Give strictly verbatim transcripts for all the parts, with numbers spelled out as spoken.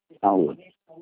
Alô?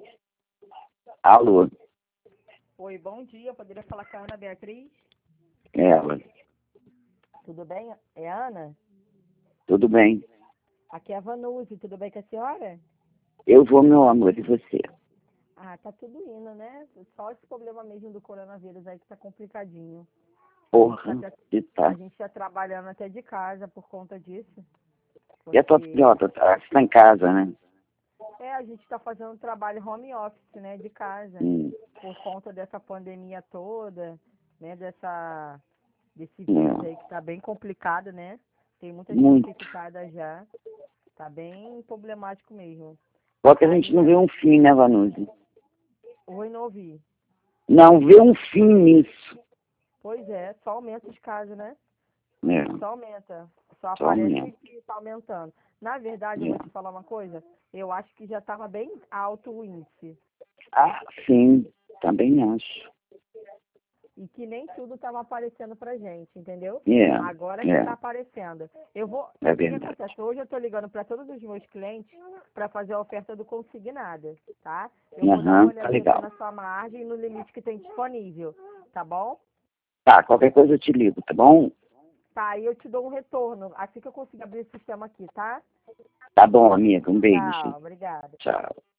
Alô? Oi, bom dia. Eu poderia falar com a Ana Beatriz? Ela. Tudo bem? É a Ana? Tudo bem? Aqui é a Vanuse. Tudo bem com a senhora? Eu vou, meu amor, e você? Ah, tá tudo indo, né? Só esse problema mesmo do coronavírus aí que tá complicadinho. Porra, A gente, e tá, a tá. gente tá trabalhando até de casa por conta disso. E a tua Porque filhota, tá? Você tá em casa, né? é, a gente tá fazendo trabalho home office, né? De casa. Hum, Por conta dessa pandemia toda, né? Dessa, desse vírus é. aí que tá bem complicado, né? Tem muita gente Muito. infectada já. Tá bem problemático mesmo. Só que a gente Aí, não vê um fim, né, Vanusa? oi, não ouvi. Não vê um fim nisso. Pois é, só aumenta os casos, né? É, Só aumenta. Só só aparece aumenta. que tá aumentando. Na verdade, eu É. vou te falar uma coisa. Eu acho que já estava bem alto o índice. Ah, sim, também acho. E que nem tudo estava aparecendo pra gente, entendeu? É, Agora que é, tá aparecendo. Eu vou. é O que que verdade. acontece? Hoje eu tô ligando para todos os meus clientes para fazer a oferta do consignado, tá? Eu vou dar uma Aham, tá olhadinha aqui legal. na sua margem e no limite que tem disponível, tá bom? Tá, qualquer coisa eu te ligo, tá bom? Tá, aí eu te dou um retorno assim que eu conseguir abrir o sistema aqui, tá? Tá bom, amiga, um beijo. Tchau, obrigada. Tchau.